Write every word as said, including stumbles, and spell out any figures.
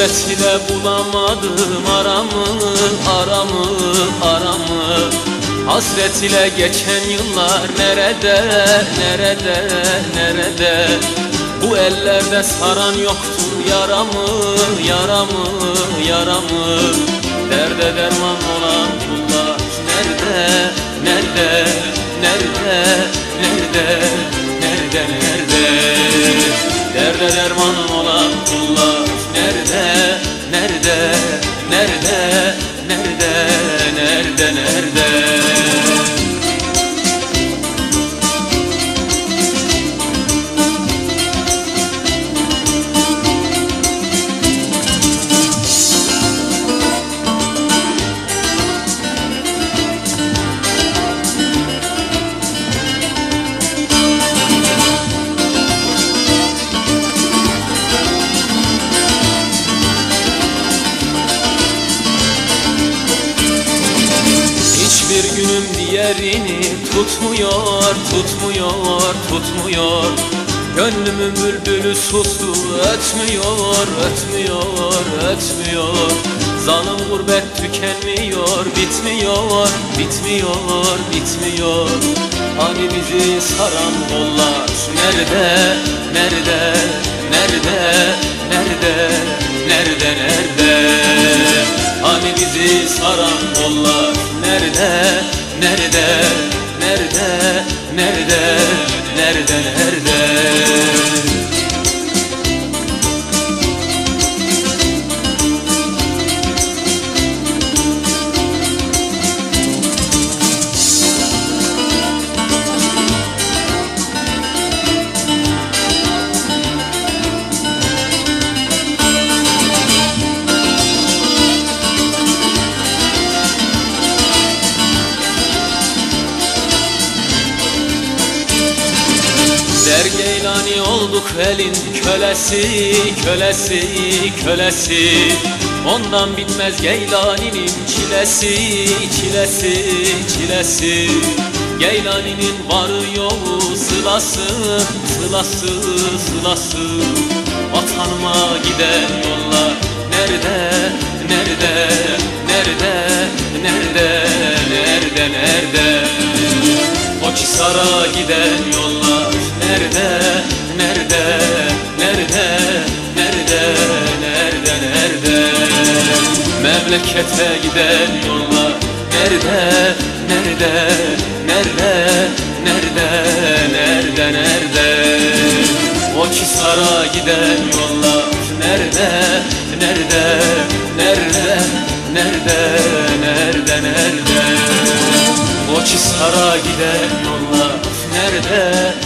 Gurbet ile bulamadım aramı, aramı, aramı. Hasret ile geçen yıllar nerede, nerede, nerede? Bu ellerde saran yoktur yaramı, yaramı, yaramı. Derde derman olan kullar nerede, nerede, nerede, nerede, nerede, nerede? Derde derman olan kullar nerede, nerede, nerede, nerede, nerede, nerede? Bir günüm diğerini tutmuyor, tutmuyor, tutmuyor. Gönlümün bülbülü sustu, ötmüyor, ötmüyor, ötmüyor. Zalim gurbet tükenmiyor, bitmiyor, bitmiyor, bitmiyor. Hani bizi saran kollar nerede, nerede, nerede, nerede, nerede, nerede? Hani bizi saran kollar nerede, nerede, nerede, nerede, nerede, nerede? Der Geylani olduk elin kölesi, kölesi, kölesi. Ondan bitmez Geylani'nin çilesi, çilesi, çilesi. Geylani'nin varı yoğu sılası, sılası, sılası. Vatanıma giden yollar nerede, nerede, nerede, nerede, nerede, nerede? Koçhisar'a giden yollar nerede, nerede, nerede, nerede, nerede, nerede? Memlekete giden yollar nerede, nerede, nerede, nerede, nerede, nerede? Koçhisar'a giden yollar nerede, nerede, nerede, nerede, nerede, nerede? Koçhisar'a giden yollar nerede,